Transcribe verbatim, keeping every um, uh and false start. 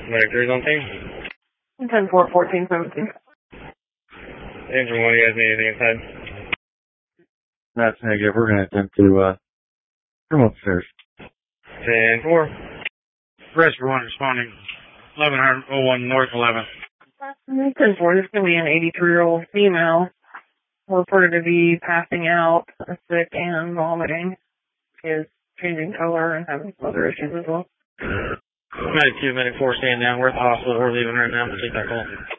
Medic three's on team. ten four, fourteen seventeen. Engine one, you guys need anything inside? That's negative. We're going to attempt to, uh, come upstairs. ten four. Rescue one responding. eleven oh one North eleven. ten four, this is going to be an eighty-three-year-old female. Reported to be passing out, sick, and vomiting. She is changing color and having some other issues as well. Medic two, Medic four, stand down. We're at the hospital. We're leaving right now. Take that call.